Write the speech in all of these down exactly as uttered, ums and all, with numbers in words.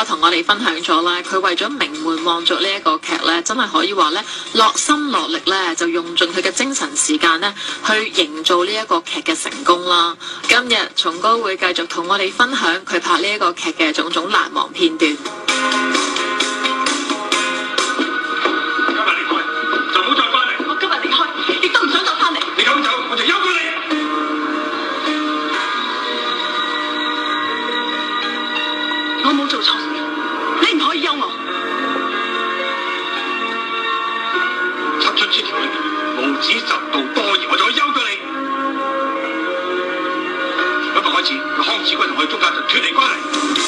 哥同我哋分享咗咧，佢為咗名門望族呢一個劇咧，真係可以話咧落心落力咧，就用盡佢嘅精神時間咧去營造呢一個劇嘅成功啦。今日松哥會繼續同我哋分享佢拍呢一個劇嘅種種難忘片段。 我冇做錯事，你唔可以休我。 插出這條裏面，無恥雜道多疑，我就可以休咗你。今日開始，康子君同我哋中間就脫離關係。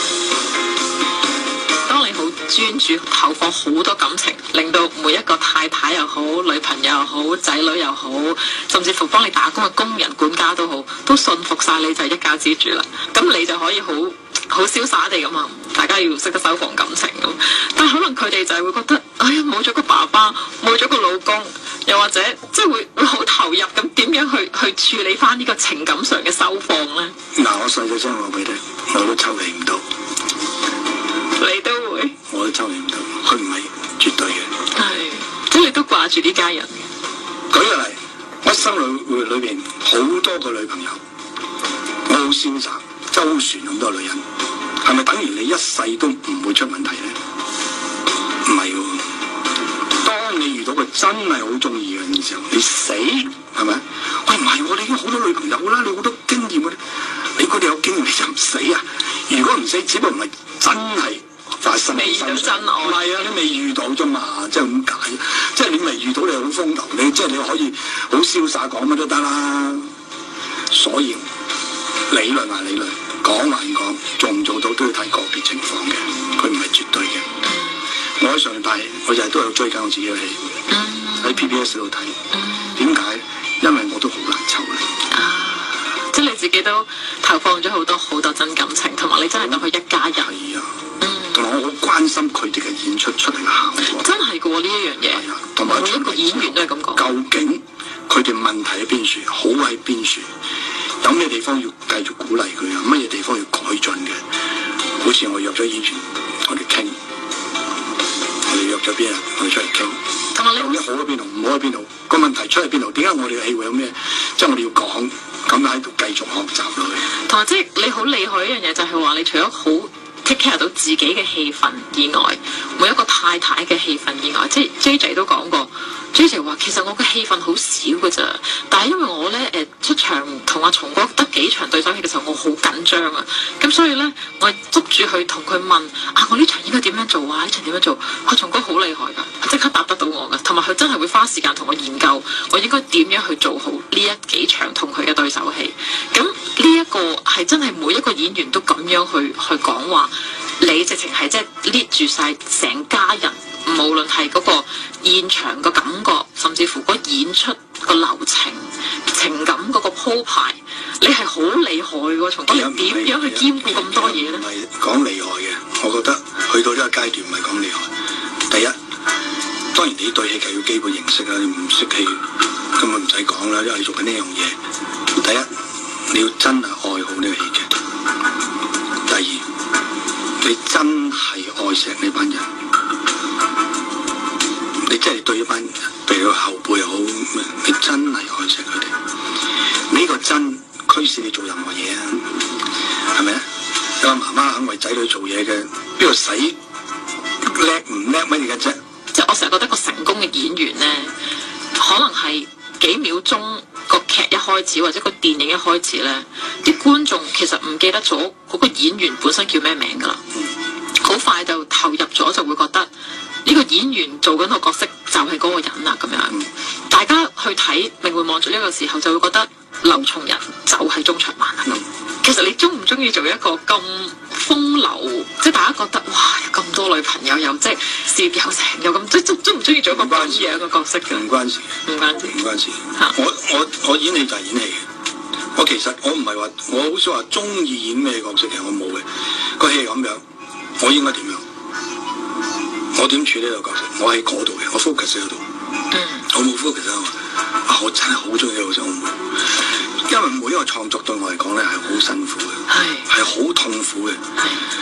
當你好專注投放好多感情，令到每一個太太又好、女朋友又好、仔女又好，甚至乎幫你打工嘅工人、管家都好，都信服晒你就係一家之主啦。咁你就可以好好瀟灑地咁啊！大家要識得收放感情咁，但係可能佢哋就係會覺得，哎呀冇咗個爸爸，冇咗個老公，又或者即係會會好投入咁，點樣去去處理翻呢個情感上嘅收放咧？ 嗱，我細細聲話俾你聽，我都抽離唔到。 你都會？ 我都抽離唔到，佢唔係絕對嘅。 係，即係你都掛住呢家人嘅。 舉個例，我心裏裏邊好多個女朋友，我好瀟灑，周旋咁多女人，係咪等於你一世都唔會出問題咧？唔係喎，當你遇到個真係好中意嘅人嘅時候，你死係咪？喂，唔係喎，你已經好多女朋友啦，你好多經驗嘅，你嗰啲有經驗你就唔死啊？如果唔死，只不過唔係真係發生。 未遇到真愛。 唔係啊，你未遇到啫嘛，即係咁解。即係你未遇到，你好風頭，你即係你可以好瀟灑講乜都得啦。所以理論還理論，講還講，做唔做到都要睇個別情況嘅，佢唔係絕對嘅。我喺上大，我日日都有追緊我自己嘅戲，喺 P B S 度睇。點解？因為我都好難抽離。 啊，即係你自己都投放咗好多好多真感情，同埋你真係當佢一家人。 係啊，同埋我好關心佢哋嘅演出出嚟嘅效果。 真係嘅喎，呢一樣嘢。 係啊，同埋每一個演員都係咁講。 究竟佢哋問題喺邊處，好喺邊處？有咩地方要繼續鼓勵佢啊？乜嘢地方要改進嘅？好似我約咗演員，我哋傾，我哋約咗邊人，我哋出嚟傾。 同埋你有咩好喺邊度，唔好喺邊度？個問題出喺邊度？點解我哋嘅戲會有咩？即係我哋要講，咁喺度繼續學習落去。同埋即係你好厲害一樣嘢，就係話你除咗好 take care 到自己嘅戲份以外，每一個太太嘅戲份以外，即係 J 仔都講過。J 姐話其實我嘅戲份好少㗎咋，但係因為我咧誒、呃、出場同阿松哥得幾場對手戲嘅時候，我好緊張啊，咁所以咧我捉住佢同佢問啊，我呢場應該點樣做啊？呢場點樣做？阿松哥好厲害㗎，佢即刻答得到我㗎，同埋佢真係會花時間同我研究，我應該點樣去做好呢一幾場同佢嘅對手戲。咁呢一個係真係每一個演員都咁樣去去講話，你直情係即係 lead 住晒成家人。無論係嗰個現場個感覺，甚至乎嗰演出個流程、情感嗰個鋪排，你係好厲害喎！從你點樣去兼顧咁多嘢咧？ 唔係講厲害嘅，我覺得去到呢個階段唔係講厲害。第一，當然你對戲劇要基本認識啦，你唔識戲根本唔使講啦，因為你做緊呢樣嘢。第一，你要真係愛好呢個戲劇。第二，你真係愛錫呢班人。你真係對一班人，譬如個後輩又好，你真係愛錫佢哋。呢個真驅使你做任何嘢啊，係咪啊？有個媽媽肯為仔女做嘢嘅，邊度使叻唔叻乜嘢嘅啫？ 即係我成日覺得個成功嘅演員咧，可能係幾秒鐘個劇一開始或者個電影一開始咧，啲觀眾其實唔記得咗嗰個演員本身叫咩名㗎啦，好、嗯、快就投入咗，就會覺得。呢個演員做緊個角色就係嗰個人啦，咁樣、嗯、大家去睇《名門望族》呢個時候就會覺得劉松仁就係鐘長萬啦。嗯、其實你中唔中意做一個咁風流，即係大家覺得哇有咁多女朋友又即係事業有成又咁，即係中唔中意做一個咁樣嘅角色嘅？唔關事，唔關事， 唔關事。我我我演戲就係演戲嘅。我其實我唔係話我好少話中意演咩角色嘅，我冇嘅。個戲係咁樣，我應該點樣？我點處理呢個角色？我喺嗰度嘅，我 focus 喺度。嗯，我冇 focus 喺度。啊，我真係好中意呢個角色，我唔會。因為每一個創作對我嚟講咧係好辛苦嘅，係係好痛苦嘅。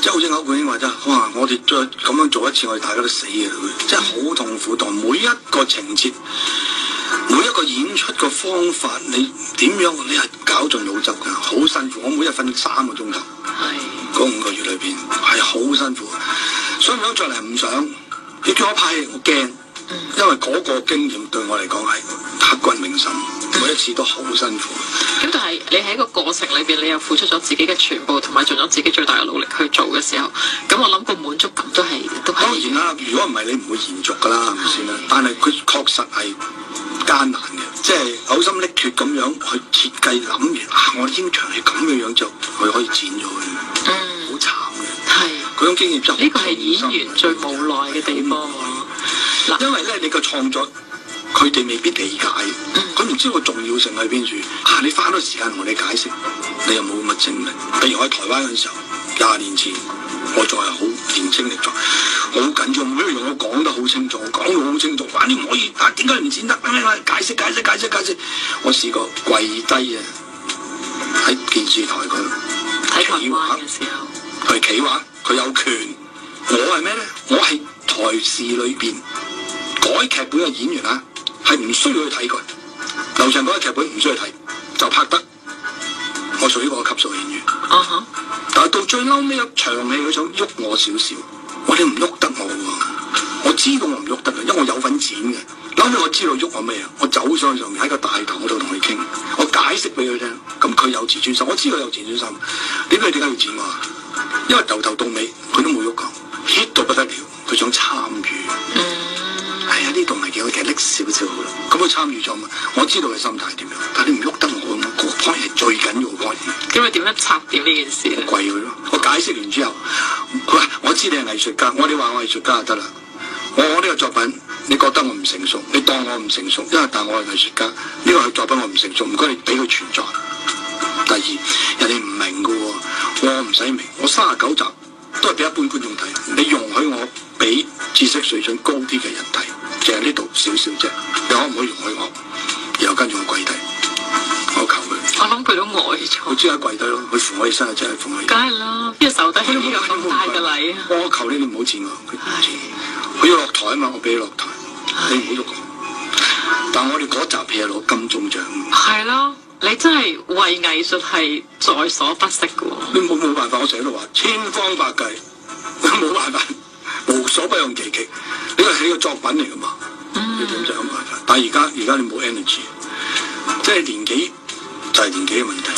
即係好似歐冠英話齋，哇！我哋再咁樣做一次，我哋大家都死嘅啦，真係好痛苦。同每一個情節，每一個演出個方法，你點樣你係搞盡腦汁㗎，好辛苦。我每日瞓三個鐘頭，係嗰五個月裏邊係好辛苦。想唔想再嚟？唔想。你叫我拍戲，我驚，因為嗰個經驗對我嚟講係刻骨銘心，每一次都好辛苦。 咁但係你喺個過程裏邊，你又付出咗自己嘅全部，同埋盡咗自己最大嘅努力去做嘅時候，咁我諗個滿足感都係都係。 當然啦，如果唔係你唔會延續㗎啦，係咪先啦？但係佢確實係艱難嘅，即係嘔心瀝血咁樣去設計諗完啊！我呢場係咁嘅樣就佢可以剪咗佢，嗯，好慘嘅。係嗰種經驗就呢個係演員最無奈嘅地方。嗱， 因為咧你個創作佢哋未必理解，佢唔、嗯、知個重要性喺邊處。啊，你花多時間同你解釋，你又冇乜精力。譬如我喺台灣嗰陣時候，廿年前我仲係好年青力壯，好緊張，每一樣我講得好清楚，講到好清楚。哇！你唔可以啊？點解唔剪得？解釋解釋解釋解釋。我試過跪低啊，喺電視台嗰度睇台灣嘅時候， 佢企話佢有權，我係咩咧？我係台視裏邊改劇本嘅演員啊，係唔需要去睇佢。劉翔嗰個劇本唔需要睇，就拍得。我屬於嗰個級數嘅演員。啊哈、uh！ huh. 但係到最嬲尾一場戲，佢想喐我少少，我哋唔喐得我喎。我知道我唔喐得嘅，因為我有份剪嘅。嬲尾我知道喐我咩啊？我走上去上面喺個大堂嗰度同佢傾，我解釋俾佢聽。咁佢有自尊心，我知道有自尊心。點解點解要剪我啊？因為由頭到尾佢都冇喐過 hit 到不得了，佢想參與。哎呀，呢度咪幾好，其實拎少少好啦。咁佢參與咗嘛？我知道佢心態點樣，但係你唔喐得我，個 point 係最緊要個 point。咁你點樣拆掂呢件事咧？跪佢咯！我解釋完之後，佢話：我知你係藝術家，我哋話我藝術家就得啦。我我呢個作品，你覺得我唔成熟，你當我唔成熟，因為但我係藝術家，呢、呢個作品我唔成熟，唔該你俾佢存在。第二，人哋唔明㗎喎，我唔使明，我三十九集都係俾一般觀眾睇，你容許我俾知識水準高啲嘅人睇，淨係呢度少少啫，你可唔可以容許我？然後跟住我跪低，我求佢。我諗佢都呆咗。佢即刻跪低咯，佢扶我起身，真係扶我起身。梗係啦，邊個受得起呢個咁大嘅禮啊？我求你，你唔好剪我。佢唔剪，佢要落台啊嘛，我俾你落台，你唔好喐我。但係我哋嗰集戲係攞金鐘獎。係咯。你真係為藝術係在所不惜嘅喎！你冇冇辦法，我成日都話千方百計，冇辦法，無所不用其極。呢個係你個作品嚟㗎嘛？嗯、你點就有辦法？但係而家而家你冇 energy， 即係年紀就係、是、年紀嘅問題。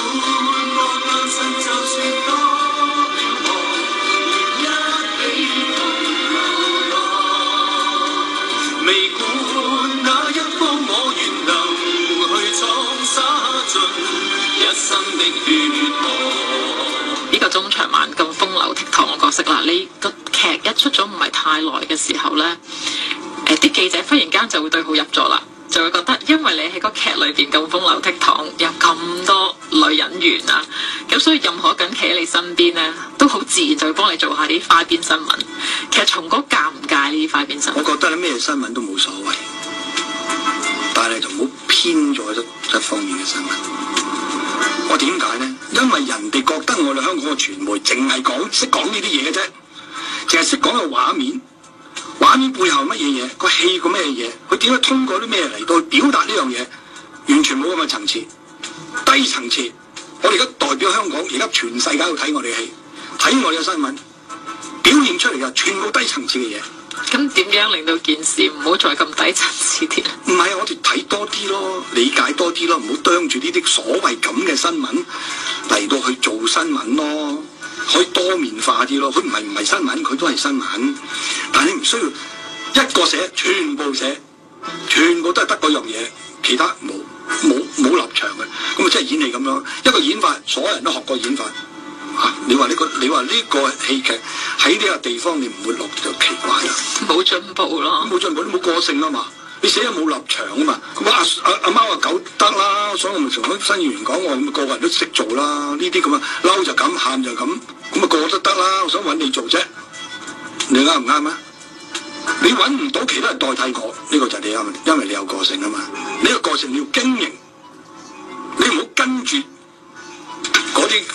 未管那一方我願能去闖灑盡一生的血汗。呢個中長晚咁風流倜儻嘅角色啦，你個劇一出咗唔係太耐嘅時候咧，誒、呃、啲記者忽然間就會對號入座啦，就會覺得因為你喺個劇裏邊咁風流倜儻，有咁多女人緣啊，咁所以任何一個人企喺你身邊咧，都好自然就會幫你做下啲花邊新聞。其實松哥介唔介呢啲花邊新聞？我覺得你咩新聞都冇所謂，但係就唔好偏咗一一方面嘅新聞。我點解咧？因為人哋覺得我哋香港嘅傳媒淨係講識講呢啲嘢嘅啫，淨係識講個畫面，畫面背後乜嘢嘢，個戲個咩嘢，佢點樣通過啲咩嚟到表達呢樣嘢，完全冇咁嘅層次，低層次。我哋而家代表香港，而家全世界都睇我哋戲，睇我哋嘅新聞，表現出嚟嘅全部低層次嘅嘢。咁點樣令到件事唔好再咁低層次啲？唔係，我哋睇多啲咯，理解多啲咯，唔好啄住呢啲所謂咁嘅新聞嚟到去做新聞咯，可以多面化啲咯。佢唔係唔係新聞，佢都係新聞，但係你唔需要一個寫，全部寫，全部都係得嗰樣嘢，其他冇冇冇立場嘅，咁啊即係演戲咁樣，一個演法，所有人都學過演法。啊、你話呢、這個，你話呢個戲劇喺呢個地方你唔會落就奇怪啦，冇進步咯，冇進步，冇個性啊嘛，你寫咗冇立場啊嘛，咁阿阿阿貓阿狗得啦，所以我咪同啲新演員講，我咁個個人都識做啦，呢啲咁啊，嬲就咁，喊就咁，咁啊個個都得啦，我想揾你做啫，你啱唔啱啊？你揾唔到其他人代替我，呢、這個就係你啱，因為你有個性啊嘛，呢、這個個性你要經營，你唔好跟住嗰啲咁啊。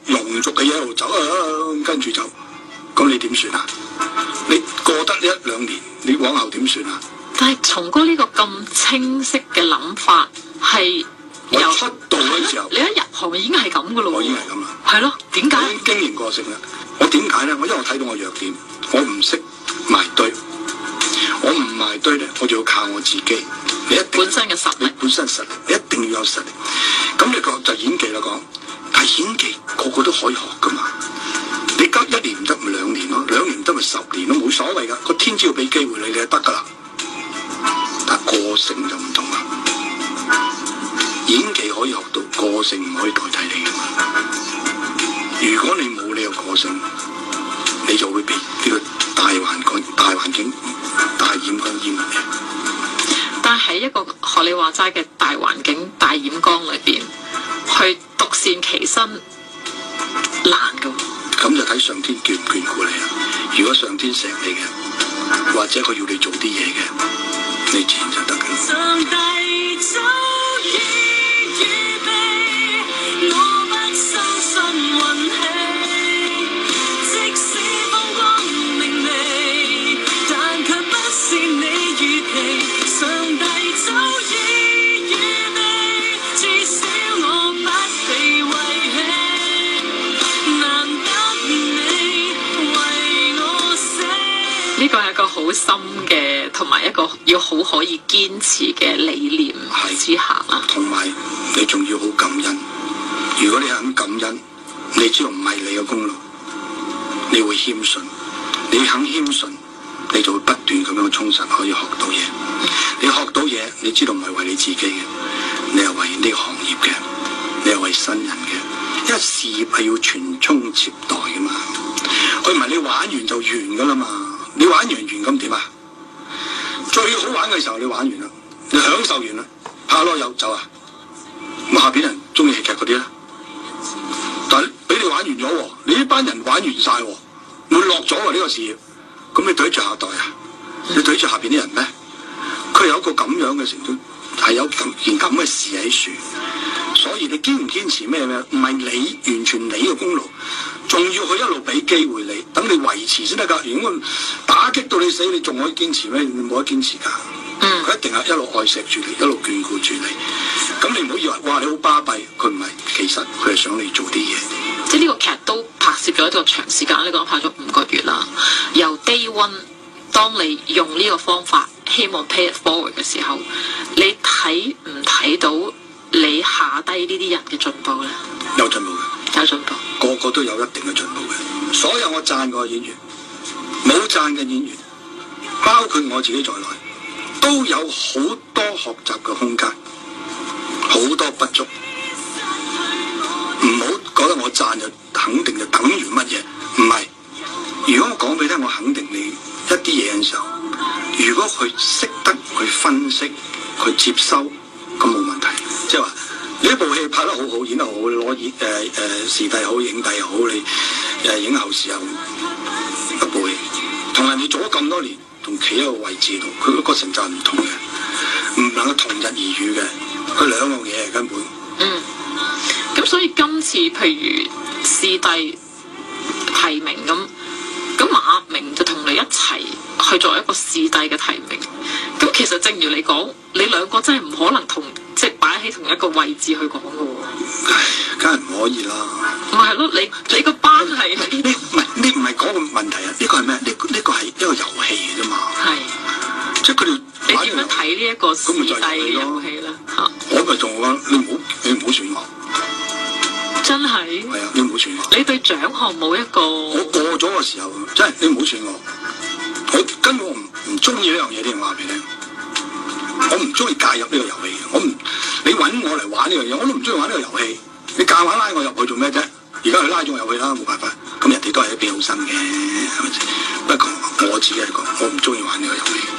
庸俗嘅嘢一路走啊，跟住走，咁你點算啊？你過得呢一兩年，你往後點算啊？ 但係松哥呢個咁清晰嘅諗法係我由出道嘅時候， 你一入行已經係咁噶咯喎。 我已經係咁啦。 係咯，點解我？已經經營過性啦。我點解咧？我因為我睇到我弱點，我唔識埋堆，我唔埋堆咧，我就要靠我自己。你一定本身嘅實力你本身實力，你一定要有實力。咁你講就演技啦講，但係演技個個都可以學噶嘛。你隔一年唔得咪兩年咯，兩年唔得咪十年咯，冇所謂噶。個天只要俾機會你，你就得噶啦。但係個性就唔同啦，演技可以學到，個性唔可以代替你噶嘛。如果你冇你個個性，你就會被呢個大環境、大環境、大染缸淹沒。 但係喺一個學你話齋嘅大環境、大染缸裏邊，去獨善其身難噶。 咁就睇上天眷唔眷顧你啦。如果上天錫你嘅，或者佢要你做啲嘢嘅，你自然就得嘅。 上帝早已預備，我不相信運氣，即使風光明媚，但卻不是你預期。上帝早已預備，至少我不被遺棄，難得你為我死。 呢個係一個好深嘅，同埋一個要好可以堅持嘅理念之下啦。 同埋你仲要好感恩。如果你肯感恩，你知道唔係你嘅功勞，你會謙遜。你肯謙遜，你就會不斷咁樣充實，可以學到嘢。你學到嘢，你知道唔係為你自己嘅，你係為呢個行業嘅，你係為新人嘅。因為事業係要傳宗接代噶嘛，佢唔係你玩完就完噶啦嘛。你玩完完咁點啊？最好玩嘅時候你玩完啦，你享受完啦，拍落又走啊。咁下邊人中意戲劇嗰啲咧，但係俾你玩完咗喎，你呢班人玩完晒喎，沒落咗喎呢個事業，咁你對住下代啊？你對住下邊啲人咩？佢有一個咁樣嘅成績，係有咁件咁嘅事喺樹，所以你堅唔堅持咩咩？唔係你完全你嘅功勞，仲要佢一路俾機會你，等你維持先得㗎。如果打擊到你死，你仲可以堅持咩？你冇得堅持㗎。 嗯， 佢一定係一路愛錫住你，一路眷顧住你。咁你唔好以為哇你好巴閉，佢唔係，其實佢係想你做啲嘢。 即係呢個劇都拍攝咗一個長時間，你講拍咗五個月啦。由 day one，當你用呢個方法，希望 pay it forward 嘅時候，你睇唔睇到你下低呢啲人嘅進步咧？ 有進步嘅， 有進步， 個個都有一定嘅進步嘅。所有我讚過嘅演員，冇讚嘅演員，包括我自己在內，都有好多學習嘅空間，好多不足。唔好覺得我讚就肯定就等於乜嘢，唔係。如果我講俾你聽，我肯定你一啲嘢嘅時候，如果佢識得去分析、去接收，咁冇問題。即係話你一部戲拍得好好，演得好好，你攞演誒誒視帝好、影帝又好，你誒、呃、影後視又好，一部戲同人哋做咗咁多年，同企喺個位置度，佢個成就係唔同嘅，唔能夠同日而語嘅，佢兩樣嘢根本。 嗯。咁所以今次譬如視帝提名咁，咁馬明就同你一齊去做一個視帝嘅提名。咁其實正如你講，你兩個真係唔可能同即係擺喺同一個位置去講嘅喎。 唉，梗係唔可以啦。 咪係咯，你你個班係呢唔係呢唔係嗰個問題啊？呢個係咩？呢呢個係一個遊戲嚟啫嘛。 係。 即係佢哋。 你點樣睇呢一個視帝嘅遊戲咧？嚇！ 我咪仲話你唔好你唔好選我。 真係。 係啊，你唔好選我。 你對獎項冇一個。 我過咗嘅時候，真係你唔好選我。我根本我唔唔中意呢樣嘢，啲人話俾你聽。我唔中意介入呢個遊戲。我唔，你揾我嚟玩呢樣嘢，我都唔中意玩呢個遊戲。你夾硬拉我入去做咩啫？而家佢拉咗我入去啦，冇辦法。咁人哋都係一邊好心嘅，係咪先？不過我自己嚟講，我唔中意玩呢個遊戲。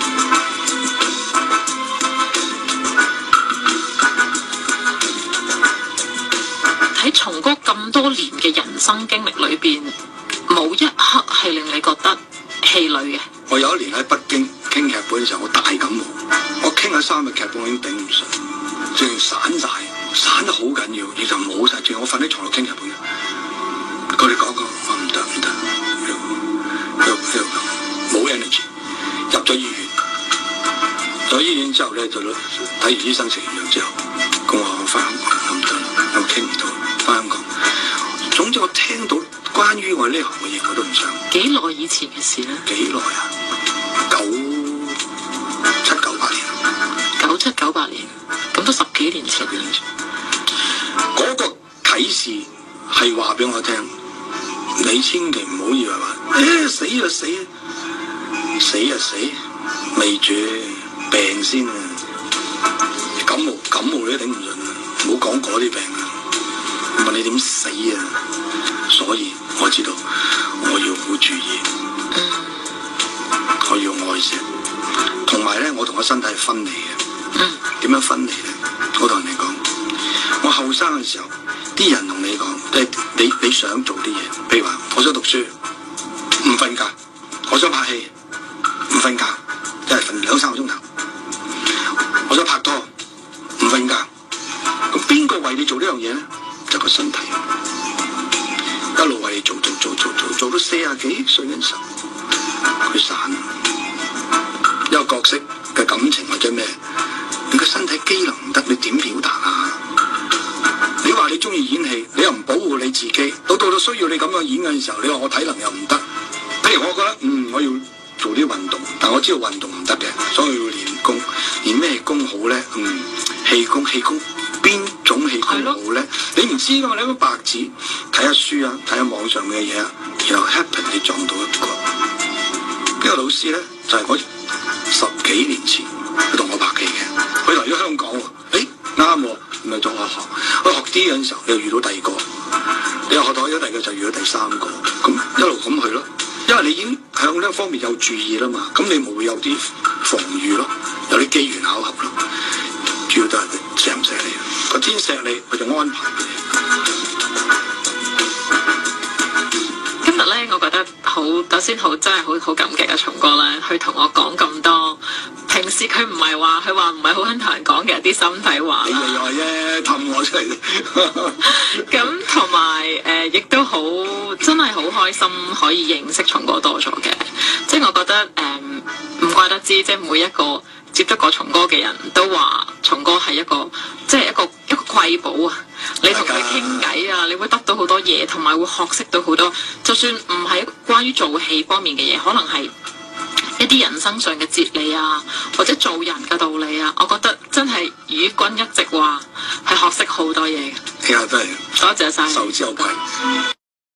喺松哥咁多年嘅人生經歷裏邊，冇一刻係令你覺得氣餒嘅。 我有一年喺北京傾劇本嘅時候，我大感冒，我傾咗三日劇本我已經頂唔順，仲要散晒，散得好緊要，而就冇晒，仲我瞓喺床度傾劇本嘅。 佢哋講過，我唔得唔得，喺度喺度咁冇 energy， 入咗醫院，入咗醫院之後咧就睇完醫生食完藥之後，咁我翻香港我唔得啦，我傾唔到，翻香港。總之我聽到關於我呢行嘅嘢我都唔想。 幾耐以前嘅事咧？ 幾耐啊？九七九八年。 九七九八年，咁都十幾年前。 十幾年前。嗰個啟示係話俾我聽，你千祈唔好以為話，誒、欸、死就死，死就死，未住病先啊！感冒感冒你都頂唔順啊！唔好講嗰啲病啊！問你點死啊？所以我知道我要好注意，我要愛惜，同埋咧，我同我身體係分離嘅。點樣分離咧？我同人哋講，我後生嘅時候，啲人同你講，你你你想做啲嘢，譬如話，我想讀書，唔瞓覺；我想拍戲，唔瞓覺，一係瞓兩三個鐘頭；我想拍拖，唔瞓覺。咁邊個為你做呢樣嘢咧？就個身體，一路為你做做做做做做到四十幾歲嘅時候，佢散。一個角色嘅感情或者咩，你個身體機能唔得，你點表達啊？你話你中意演戲，你又唔保護你自己，到到到需要你咁樣演嘅時候，你話我體能又唔得。譬如我覺得嗯，我要做啲運動，但我知道運動唔得嘅，所以要練功。練咩功好咧？嗯，氣功，氣功。邊種氣功好咧？你唔知噶嘛？你喺白紙睇下書啊，睇下網上嘅嘢啊，然後 happen 你撞到一個呢個老師咧，就係、是、我十幾年前佢同我拍戲嘅，佢嚟咗香港喎，誒啱喎，唔係同我學，我學啲嘅時候，你又遇到第二個，你又學到咗第二個就遇到第三個，咁一路咁去咯，因為你已經向呢一方面有注意啦嘛，咁你咪會有啲防禦咯，有啲機緣巧合咯，主要都係錫唔錫你。個天錫你，佢就安排你。 今日咧，我覺得好，首先好真係好好感激阿松哥咧，佢同我講咁多。平時佢唔係話，佢話唔係好肯同人講嘅一啲心底話。 你又話啫，氹我出嚟。 咁同埋誒，亦都好真係好開心，可以認識松哥多咗嘅。即係我覺得誒，唔、呃、怪得知，即係每一個接觸過松哥嘅人都話，松哥係一個即係一個一個瑰寶啊！你同佢傾偈啊，你會得到好多嘢，同埋會學識到好多。就算唔係關於做戲方面嘅嘢，可能係一啲人生上嘅哲理啊，或者做人嘅道理啊，我覺得真係與君一席話係學識好多嘢嘅。 聽下真係， 多謝晒， 受之有愧。